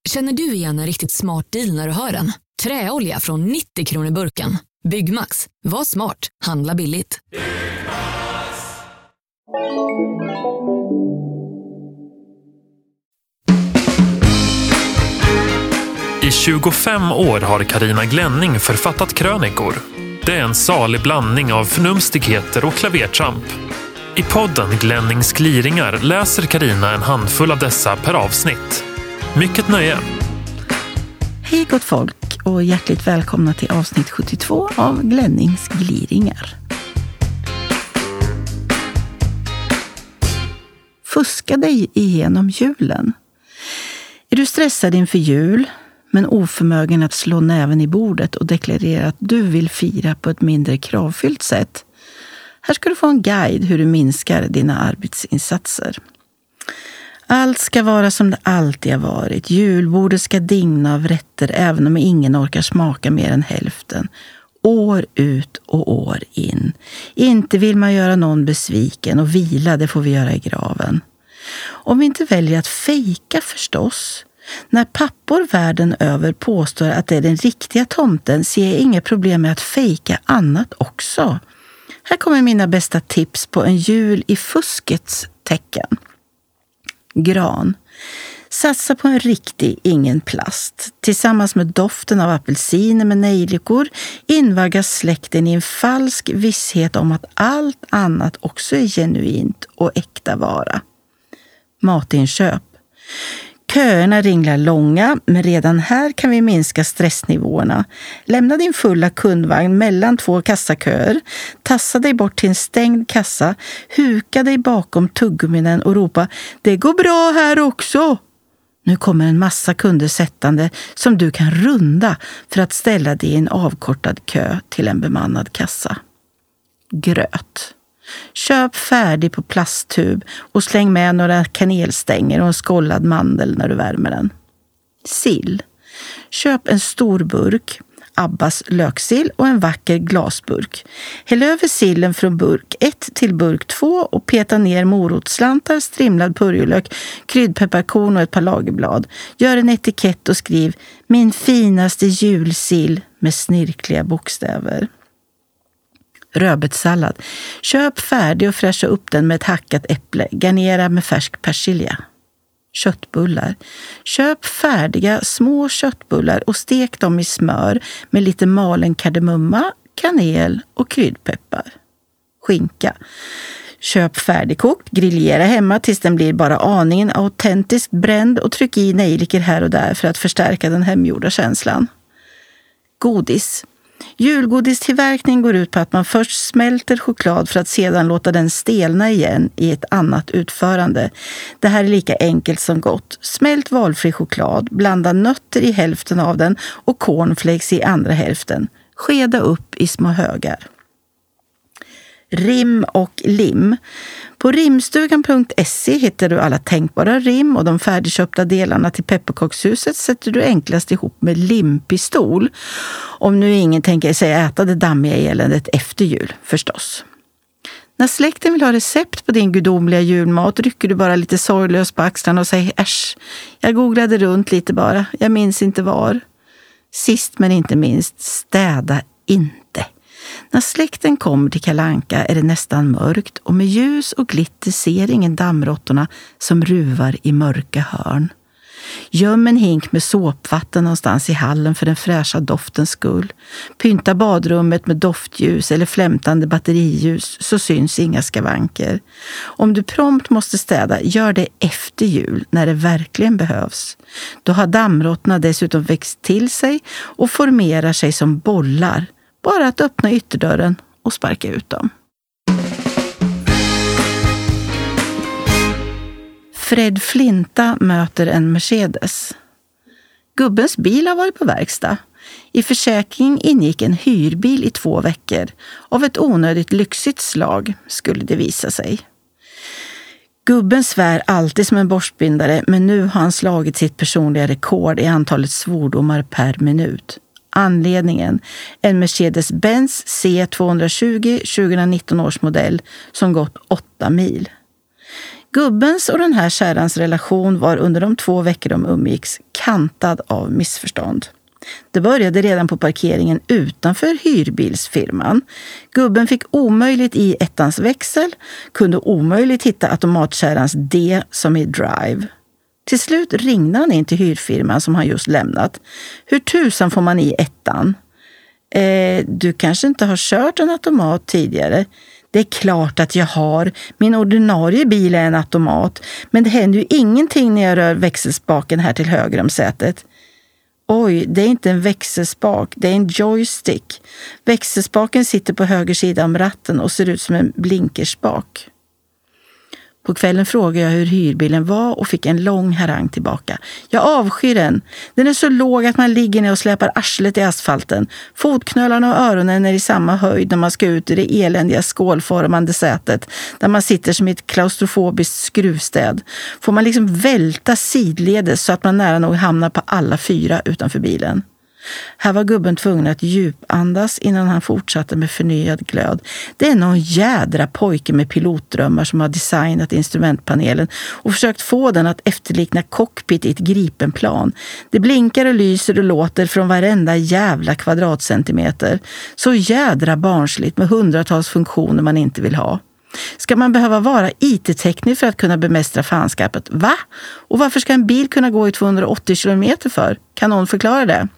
Känner du igen en riktigt smart deal när du hör den? Träolja från 90 kronor burken. Byggmax. Var smart. Handla billigt. I 25 år har Carina Glänning författat krönikor. Det är en salig blandning av förnumstigheter och klavertramp. I podden Glennings gliringar läser Carina en handfull av dessa per avsnitt. Mycket nöje! Hej gott folk och hjärtligt välkomna till avsnitt 72 av Glennings gliringar. Fuska dig igenom julen. Är du stressad inför jul men oförmögen att slå näven i bordet och deklarera att du vill fira på ett mindre kravfyllt sätt? Här ska du få en guide hur du minskar dina arbetsinsatser. Allt ska vara som det alltid har varit. Julbordet ska digna av rätter även om ingen orkar smaka mer än hälften. År ut och år in. Inte vill man göra någon besviken och vila, det får vi göra i graven. Om vi inte väljer att fejka förstås. När pappor världen över påstår att det är den riktiga tomten ser jag inga problem med att fejka annat också. Här kommer mina bästa tips på en jul i fuskets tecken. Gran. Satsa på en riktig, ingen plast. Tillsammans med doften av apelsiner med nejlikor invaggas släkten i en falsk visshet om att allt annat också är genuint och äkta vara. Matinköp. Köerna ringlar långa, men redan här kan vi minska stressnivåerna. Lämna din fulla kundvagn mellan två kassaköer, tassa dig bort till en stängd kassa, huka dig bakom tuggumminen och ropa "Det går bra här också!" Nu kommer en massa kunder sättande som du kan runda för att ställa dig i en avkortad kö till en bemannad kassa. Gröt. Köp färdig på plasttub och släng med några kanelstänger och en skållad mandel när du värmer den. Sill. Köp en stor burk, Abbas löksill och en vacker glasburk. Häll över sillen från burk 1 till burk 2 och peta ner morotsslantar, strimlad purjolök, kryddpepparkorn och ett par lagerblad. Gör en etikett och skriv "Min finaste julsill" med snirkliga bokstäver. Rödbetssallad. Köp färdig och fräscha upp den med ett hackat äpple. Garnera med färsk persilja. Köttbullar. Köp färdiga små köttbullar och stek dem i smör med lite malen kardemumma, kanel och kryddpeppar. Skinka. Köp färdigkokt, grillera hemma tills den blir bara aningen autentiskt bränd och tryck i nejlikor här och där för att förstärka den hemgjorda känslan. Godis. Julgodistillverkning går ut på att man först smälter choklad för att sedan låta den stelna igen i ett annat utförande. Det här är lika enkelt som gott. Smält valfri choklad, blanda nötter i hälften av den och cornflakes i andra hälften. Skeda upp i små högar. Rim och lim. På rimstugan.se hittar du alla tänkbara rim och de färdigköpta delarna till pepparkakshuset sätter du enklast ihop med limpistol. Om nu ingen tänker sig äta det dammiga eländet efter jul, förstås. När släkten vill ha recept på din gudomliga julmat rycker du bara lite sorglöst på axlarna och säger äsch, jag googlade runt lite bara, jag minns inte var. Sist men inte minst, städa inte. När släkten kommer till Kalle Anka är det nästan mörkt och med ljus och glitter ser ingen dammråttorna som ruvar i mörka hörn. Göm en hink med såpvatten någonstans i hallen för den fräscha doftens skull. Pynta badrummet med doftljus eller flämtande batteriljus så syns inga skavanker. Om du prompt måste städa, gör det efter jul när det verkligen behövs. Då har dammråttorna dessutom växt till sig och formerar sig som bollar. Bara att öppna ytterdörren och sparka ut dem. Fred Flinta möter en Mercedes. Gubbens bil har varit på verkstad. I försäkring ingick en hyrbil i 2 veckor. Av ett onödigt lyxigt slag skulle det visa sig. Gubben svär alltid som en borstbindare, men nu har han slagit sitt personliga rekord i antalet svordomar per minut. Anledningen, en Mercedes-Benz C220 2019 års modell som gått 8 mil. Gubbens och den här kärrans relation var under de 2 veckor de umgicks kantad av missförstånd. Det började redan på parkeringen utanför hyrbilsfirman. Gubben fick omöjligt i ettans växel, kunde omöjligt hitta automatkärrans D som i drive. Till slut ringde han in till hyrfirman som han just lämnat. Hur tusan får man i ettan? Du kanske inte har kört en automat tidigare? Det är klart att jag har. Min ordinarie bil är en automat. Men det händer ju ingenting när jag rör växelspaken här till höger om sätet. Oj, det är inte en växelspak, det är en joystick. Växelspaken sitter på höger sida om ratten och ser ut som en blinkerspak. På kvällen frågade jag hur hyrbilen var och fick en lång harang tillbaka. Jag avskyr den. Den är så låg att man ligger ner och släpar arslet i asfalten. Fotknölarna och öronen är i samma höjd när man ska ut i det eländiga skålformande sätet där man sitter som i ett klaustrofobiskt skruvstäd. Får man liksom välta sidledes så att man nära nog hamnar på alla fyra utanför bilen. Här var gubben tvungen att djupandas innan han fortsatte med förnyad glöd. Det är någon jädra pojke med pilotdrömmar som har designat instrumentpanelen och försökt få den att efterlikna cockpit i ett gripenplan. Det blinkar och lyser och låter från varenda jävla kvadratcentimeter. Så jädra barnsligt med hundratals funktioner man inte vill ha. Ska man behöva vara IT-tekniker för att kunna bemästra fanskapet? Va? Och varför ska en bil kunna gå i 280 kilometer för? Kan någon förklara det?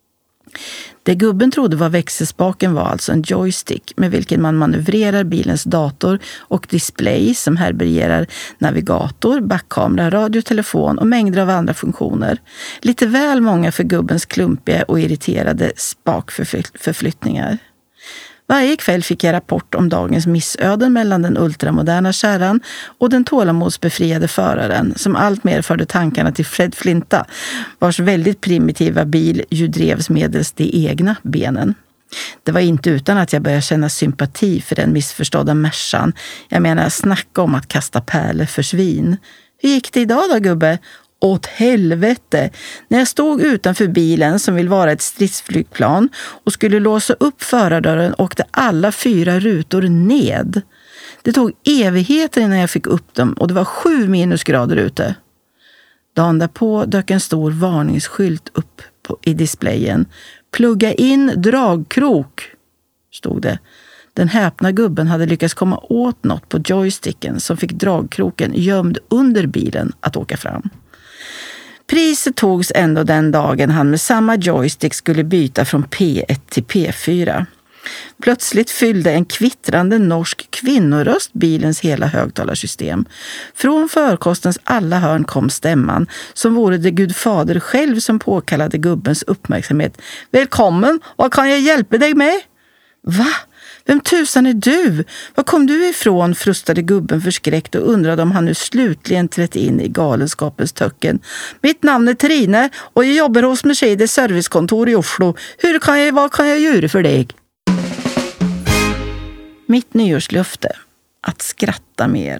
Det gubben trodde var växelspaken var alltså en joystick med vilken man manövrerar bilens dator och display som härbärgerar navigator, backkamera, radiotelefon och mängder av andra funktioner. Lite väl många för gubbens klumpiga och irriterade spakförflyttningar. Varje kväll fick jag rapport om dagens missöden mellan den ultramoderna kärran och den tålamodsbefriade föraren som allt mer förde tankarna till Fred Flinta, vars väldigt primitiva bil ju drevs medelst de egna benen. Det var inte utan att jag började känna sympati för den missförstådda märsan. Jag menar, snacka om att kasta pärlor för svin. Hur gick det idag då, gubbe? Åt helvete! När jag stod utanför bilen som vill vara ett stridsflygplan och skulle låsa upp förardörren åkte alla 4 rutor ned. Det tog evigheter innan jag fick upp dem och det var 7 minusgrader ute. Dagen därpå dök en stor varningsskylt upp i displayen. Plugga in dragkrok, stod det. Den häpna gubben hade lyckats komma åt något på joysticken som fick dragkroken gömd under bilen att åka fram. Priset togs ändå den dagen han med samma joystick skulle byta från P1 till P4. Plötsligt fyllde en kvittrande norsk kvinnoröst bilens hela högtalarsystem. Från förkostens alla hörn kom stämman, som vore det Gud fader själv som påkallade gubbens uppmärksamhet. Välkommen, vad kan jag hjälpa dig med? Va? Vem tusan är du? Var kom du ifrån? Frustade gubben förskräckt och undrade om han nu slutligen trätt in i galenskapens töcken. Mitt namn är Trine och jag jobbar hos Mercedes servicekontor i Oslo. Vad kan jag göra för dig? Mitt nyårslöfte. Att skratta mer.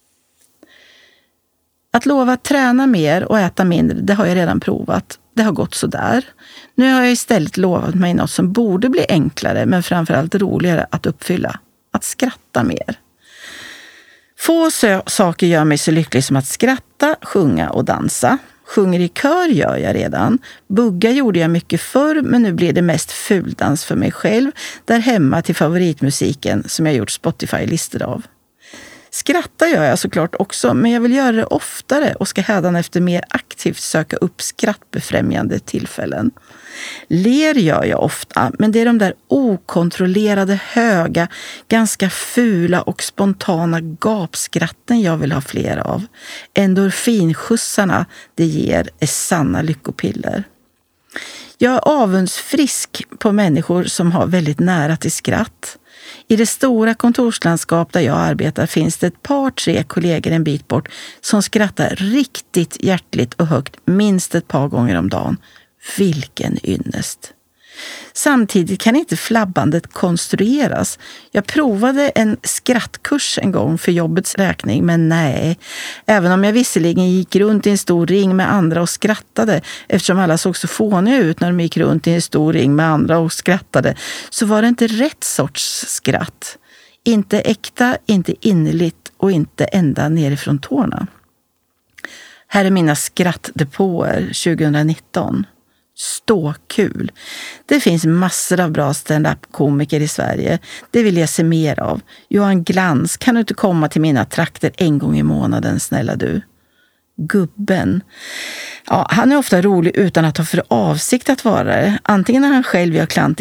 Att lova att träna mer och äta mindre, det har jag redan provat. Det har gått så där. Nu har jag istället lovat mig något som borde bli enklare men framförallt roligare att uppfylla. Att skratta mer. Få saker gör mig så lycklig som att skratta, sjunga och dansa. Sjunger i kör gör jag redan. Bugga gjorde jag mycket förr men nu blir det mest fuldans för mig själv där hemma till favoritmusiken som jag gjort Spotify-listor av. Skratta gör jag såklart också, men jag vill göra det oftare och ska hädanefter mer aktivt söka upp skrattbefrämjande tillfällen. Ler gör jag ofta, men det är de där okontrollerade, höga, ganska fula och spontana gapskratten jag vill ha fler av. Endorfinskjussarna det ger är sanna lyckopiller. Jag är avundsfrisk på människor som har väldigt nära till skratt. I det stora kontorslandskap där jag arbetar finns det ett par, 3 kollegor en bit bort som skrattar riktigt hjärtligt och högt minst ett par gånger om dagen. Vilken ynnest! Samtidigt kan inte flabbandet konstrueras. Jag provade en skrattkurs en gång för jobbets räkning, men nej. Även om jag visserligen gick runt i en stor ring med andra och skrattade, eftersom alla såg så fåniga ut när de gick runt i en stor ring med andra och skrattade, så var det inte rätt sorts skratt. Inte äkta, inte innerligt och inte ända nerifrån tårna. Här är mina skrattdepåer 2019. Ståkul. Det finns massor av bra stand-up-komiker i Sverige. Det vill jag se mer av. Johan Glans, kan du inte komma till mina trakter en gång i månaden, snälla du? Gubben. Ja, han är ofta rolig utan att ha för avsikt att vara det. Antingen när han själv gör klantig.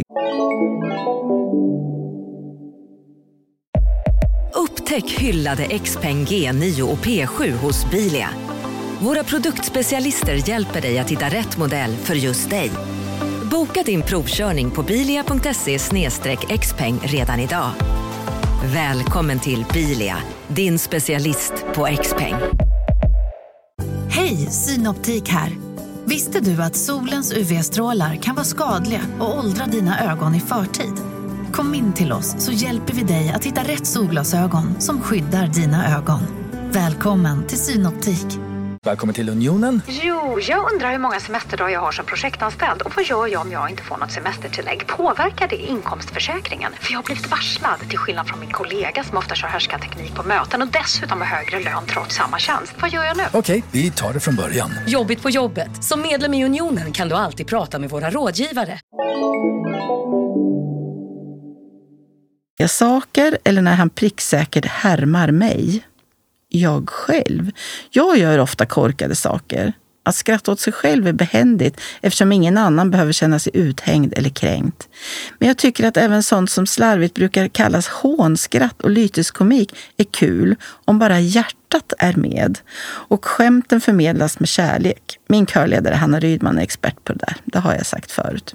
Upptäck hyllade XPeng G9 och P7 hos Bilia. Våra produktspecialister hjälper dig att hitta rätt modell för just dig. Boka din provkörning på bilia.se/xpeng redan idag. Välkommen till Bilia, din specialist på XPeng. Hej, Synoptik här. Visste du att solens UV-strålar kan vara skadliga och åldra dina ögon i förtid? Kom in till oss så hjälper vi dig att hitta rätt solglasögon som skyddar dina ögon. Välkommen till Synoptik. Välkommen till Unionen. Jo, jag undrar hur många semesterdagar jag har som projektanställd och vad gör jag om jag inte får något semestertillägg? Påverkar det inkomstförsäkringen? För jag har blivit varslad, till skillnad från min kollega som ofta kör härskarteknik på möten och dessutom har högre lön trots samma tjänst. Vad gör jag nu? Okej, vi tar det från början. Jobbigt på jobbet. Som medlem i Unionen kan du alltid prata med våra rådgivare. Saker eller när han pricksäkert härmar mig. Jag själv. Jag gör ofta korkade saker. Att skratta åt sig själv är behändigt eftersom ingen annan behöver känna sig uthängd eller kränkt. Men jag tycker att även sånt som slarvigt brukar kallas hånskratt och lyteskomik är kul om bara hjärtat är med. Och skämten förmedlas med kärlek. Min körledare Hanna Rydman är expert på det där. Det har jag sagt förut.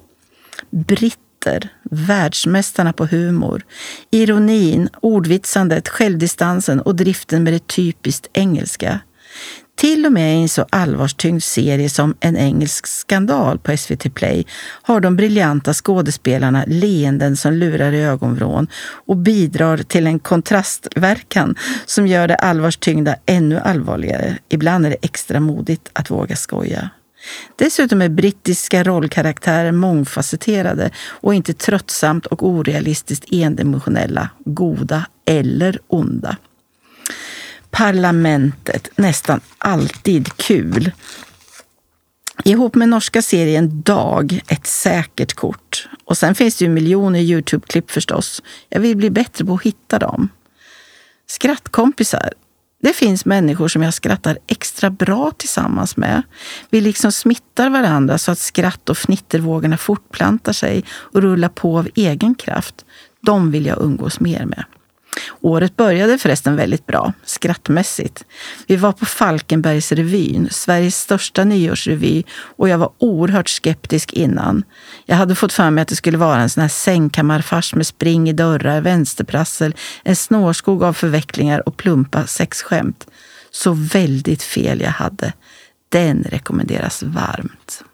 Världsmästarna på humor. Ironin, ordvitsandet, självdistansen och driften med det typiskt engelska. Till och med i en så allvarstyngd serie som En engelsk skandal på SVT Play har de briljanta skådespelarna leenden som lurar i ögonvrån och bidrar till en kontrastverkan som gör det allvarstyngda ännu allvarligare. Ibland är det extra modigt att våga skoja. Dessutom är brittiska rollkaraktärer mångfacetterade och inte tröttsamt och orealistiskt endimensionella, goda eller onda. Parlamentet, nästan alltid kul. Ihop med norska serien Dag, ett säkert kort. Och sen finns det ju miljoner YouTube-klipp förstås. Jag vill bli bättre på att hitta dem. Skrattkompisar. Det finns människor som jag skrattar extra bra tillsammans med. Vi liksom smittar varandra så att skratt och fnittervågorna fortplantar sig och rullar på av egen kraft. De vill jag umgås mer med. Året började förresten väldigt bra, skrattmässigt. Vi var på Falkenbergsrevyn, Sveriges största nyårsrevy, och jag var oerhört skeptisk innan. Jag hade fått för mig att det skulle vara en sån här sängkammarfars med spring i dörrar, vänsterprassel, en snårskog av förvecklingar och plumpa sexskämt. Så väldigt fel jag hade. Den rekommenderas varmt.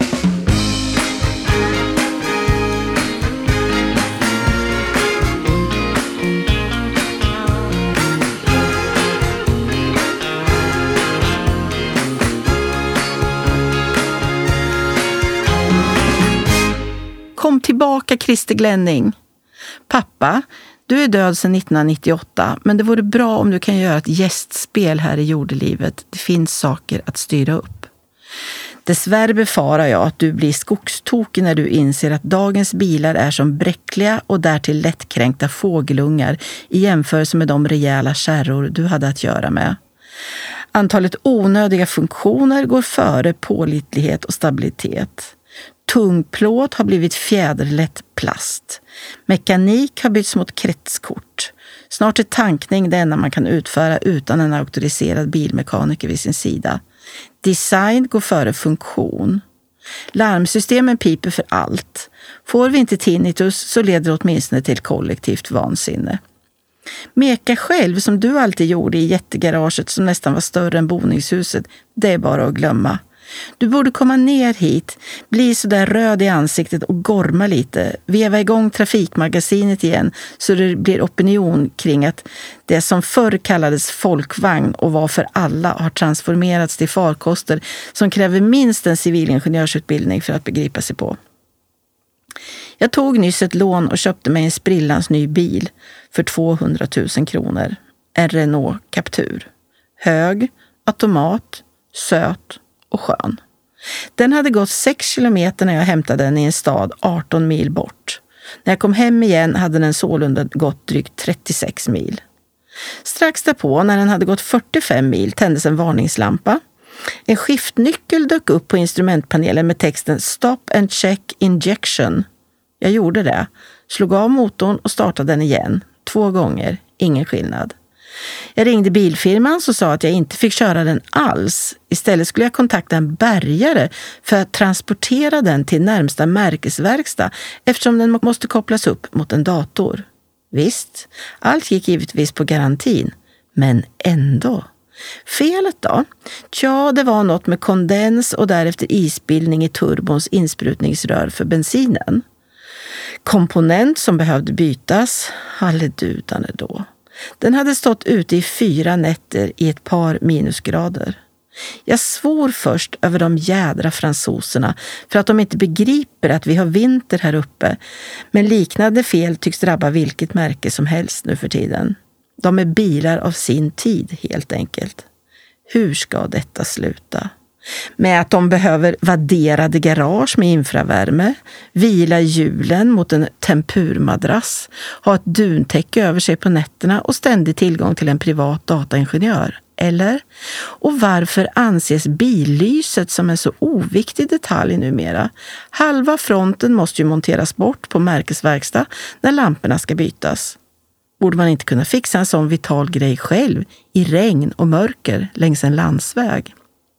Kom tillbaka, Christer Glenning. Pappa, du är död sedan 1998, men det vore bra om du kan göra ett gästspel här i jordelivet. Det finns saker att styra upp. Dessvärre befarar jag att du blir skogstokig när du inser att dagens bilar är som bräckliga och därtill lättkränkta fågelungar i jämförelse med de rejäla kärror du hade att göra med. Antalet onödiga funktioner går före pålitlighet och stabilitet. Tung plåt har blivit fjäderlätt plast. Mekanik har bytts mot kretskort. Snart är tankning det enda man kan utföra utan en auktoriserad bilmekaniker vid sin sida. Design går före funktion. Larmsystemen piper för allt. Får vi inte tinnitus så leder det åtminstone till kollektivt vansinne. Meka själv som du alltid gjorde i jättegaraget som nästan var större än boningshuset, det är bara att glömma. Du borde komma ner hit, bli så där röd i ansiktet och gorma lite, veva igång trafikmagasinet igen så det blir opinion kring att det som förr kallades folkvagn och var för alla har transformerats till farkoster som kräver minst en civilingenjörsutbildning för att begripa sig på. Jag tog nyss ett lån och köpte mig en sprillans ny bil för 200 000 kronor. En Renault Captur. Hög, automat, söt och skön. Den hade gått 6 kilometer när jag hämtade den i en stad 18 mil bort. När jag kom hem igen hade den sålunda gått drygt 36 mil. Strax därpå, när den hade gått 45 mil, tändes en varningslampa. En skiftnyckel dök upp på instrumentpanelen med texten Stop and check injection. Jag gjorde det, slog av motorn och startade den igen. 2 gånger, ingen skillnad. Jag ringde bilfirman och sa att jag inte fick köra den alls. Istället skulle jag kontakta en bärgare för att transportera den till närmsta märkesverkstad eftersom den måste kopplas upp mot en dator. Visst, allt gick givetvis på garantin, men ändå. Felet då? Tja, det var något med kondens och därefter isbildning i turbons insprutningsrör för bensinen. Komponent som behövde bytas, halledudande då. Den hade stått ute i 4 nätter i ett par minusgrader. Jag svor först över de jädra fransoserna för att de inte begriper att vi har vinter här uppe, men liknande fel tycks drabba vilket märke som helst nu för tiden. De är bilar av sin tid helt enkelt. Hur ska detta sluta? Med att de behöver vadderade garage med infravärme, vila hjulen mot en tempurmadrass, ha ett duntäcke över sig på nätterna och ständig tillgång till en privat dataingenjör. Eller? Och varför anses billyset som en så oviktig detalj numera? Halva fronten måste ju monteras bort på märkesverkstad när lamporna ska bytas. Borde man inte kunna fixa en sån vital grej själv i regn och mörker längs en landsväg?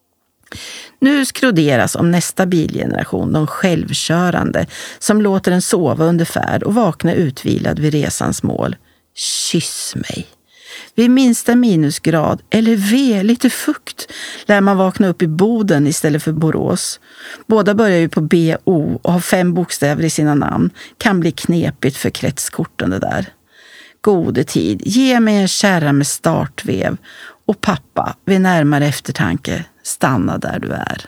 Nu skroderas om nästa bilgeneration, de självkörande, som låter en sova under färd och vakna utvilad vid resans mål. Kyss mig! Vid minsta minusgrad, eller lite fukt, lär man vakna upp i Boden istället för Borås. Båda börjar ju på BO och har 5 bokstäver i sina namn. Kan bli knepigt för kretskorten det där. Gode tid, ge mig en kärra med startvev. Och pappa, vid närmare eftertanke, stanna där du är.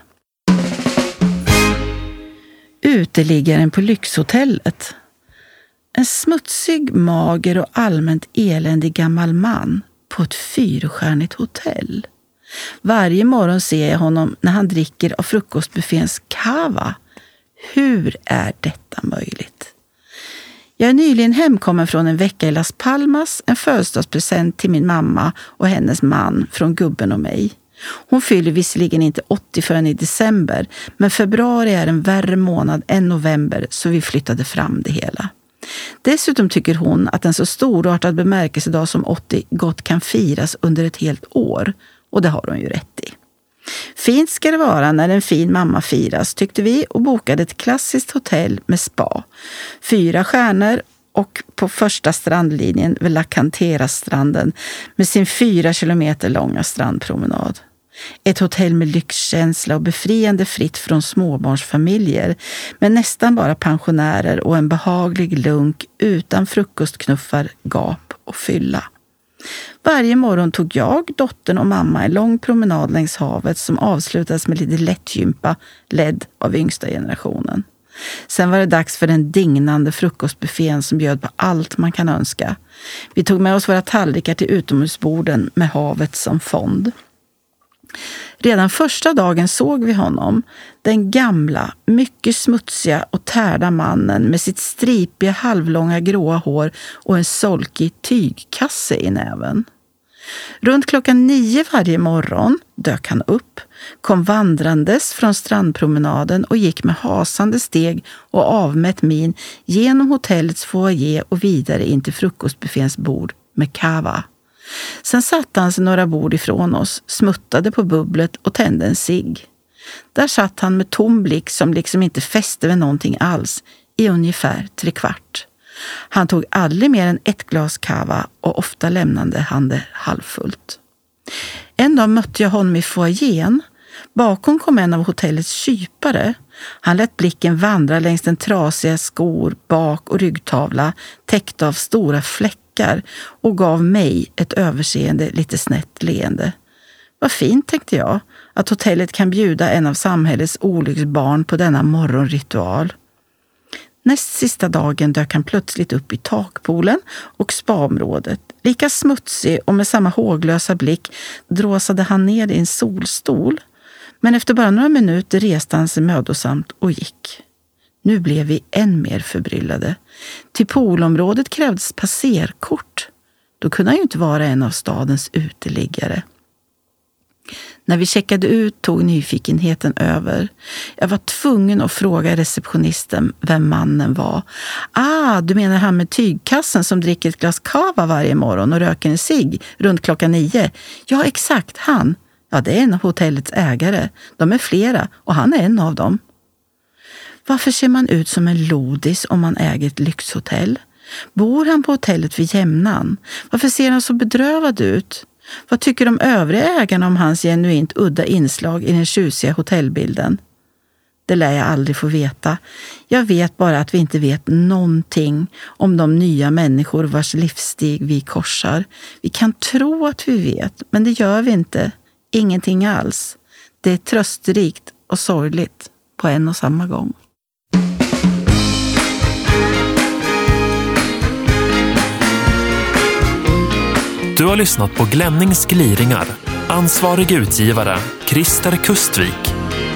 Uteliggaren på lyxhotellet. En smutsig, mager och allmänt eländig gammal man på ett 4-stjärnigt hotell. Varje morgon ser jag honom när han dricker av frukostbufféns kava. Hur är detta möjligt? Jag är nyligen hemkommen från en vecka i Las Palmas, en födelsedagspresent till min mamma och hennes man från gubben och mig. Hon fyller visserligen inte 80 förrän i december, men februari är en värre månad än november, så vi flyttade fram det hela. Dessutom tycker hon att en så storartad bemärkelsedag som 80 gott kan firas under ett helt år, och det har hon ju rätt i. Fint ska det vara när en fin mamma firas, tyckte vi, och bokade ett klassiskt hotell med spa. 4 stjärnor och på första strandlinjen vid La Cantera-stranden med sin 4 kilometer långa strandpromenad. Ett hotell med lyxkänsla och befriande fritt från småbarnsfamiljer, men nästan bara pensionärer och en behaglig lunk utan frukostknuffar, gap och fylla. Varje morgon tog jag, dottern och mamma en lång promenad längs havet som avslutades med lite lättgympa ledd av yngsta generationen. Sen var det dags för den dignande frukostbuffén som bjöd på allt man kan önska. Vi tog med oss våra tallrikar till utomhusborden med havet som fond. Redan första dagen såg vi honom, den gamla, mycket smutsiga och tärda mannen med sitt stripiga halvlånga gråa hår och en solkig tygkasse i näven. Runt klockan 9 varje morgon dök han upp, kom vandrandes från strandpromenaden och gick med hasande steg och avmätt min genom hotellets foyer och vidare in till frukostbufféns bord med kava. Sen satte han sig några bord ifrån oss, smuttade på bubblet och tände en cigg. Där satt han med tom blick som liksom inte fäste vid någonting alls i ungefär 3/4. Han tog aldrig mer än 1 glas kava och ofta lämnade han det halvfullt. En dag mötte jag honom i foajén. Bakom kom en av hotellets kypare. Han lät blicken vandra längs den trasiga skor, bak- och ryggtavla täckt av stora fläckar och gav mig ett överseende lite snett leende. Vad fint, tänkte jag, att hotellet kan bjuda en av samhällets olycksbarn på denna morgonritual. Näst sista dagen dök han plötsligt upp i takpoolen och spaområdet. Lika smutsig och med samma håglösa blick dråsade han ner i en solstol Men efter bara några minuter reste han sig mödosamt och gick. Nu blev vi än mer förbryllade. Till poolområdet krävdes passerkort. Då kunde han ju inte vara en av stadens uteliggare. När vi checkade ut tog nyfikenheten över. Jag var tvungen att fråga receptionisten vem mannen var. Du menar han med tygkassen som dricker ett glas kava varje morgon och röker en cigg runt klockan 9? Ja, exakt, han. Ja, det är en av hotellets ägare. De är flera och han är en av dem. Varför ser man ut som en lodis om man äger ett lyxhotell? Bor han på hotellet vid jämnan? Varför ser han så bedrövad ut? Vad tycker de övriga ägarna om hans genuint udda inslag i den tjusiga hotellbilden? Det lär jag aldrig få veta. Jag vet bara att vi inte vet någonting om de nya människor vars livsstig vi korsar. Vi kan tro att vi vet, men det gör vi inte. Ingenting alls. Det är trösterikt och sorgligt på en och samma gång. Du har lyssnat på Glennings gliringar. Ansvarig utgivare, Christer Kustvik.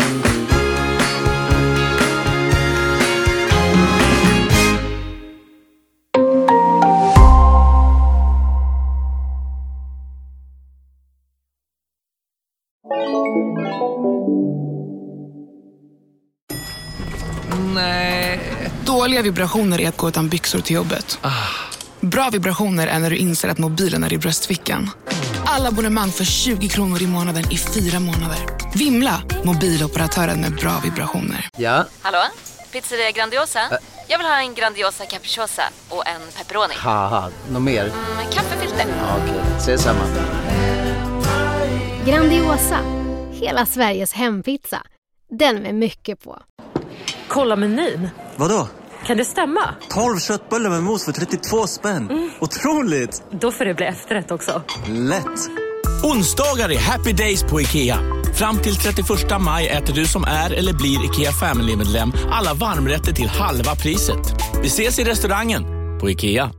Nej. Dåliga vibrationer är att gå utan byxor till jobbet. Bra vibrationer är när du inser att mobilen är i bröstfickan. Alla abonnemang för 20 kronor i månaden i 4 månader. Vimla, mobiloperatören med bra vibrationer. Ja? Hallå? Pizzeria Grandiosa? Jag vill ha en Grandiosa capriciosa och en pepperoni. Haha, något mer? Kaffefilter. Ja, okej, ses samma. Grandiosa, hela Sveriges hempizza. Den med mycket på. Kolla menyn. Vadå? Kan det stämma? 12 köttbullar med mos för 32 spänn. Otroligt! Då får det bli efterrätt också. Lätt! Onsdagar är happy days på IKEA. Fram till 31 maj äter du som är eller blir IKEA Family-medlem alla varmrätter till halva priset. Vi ses i restaurangen på IKEA.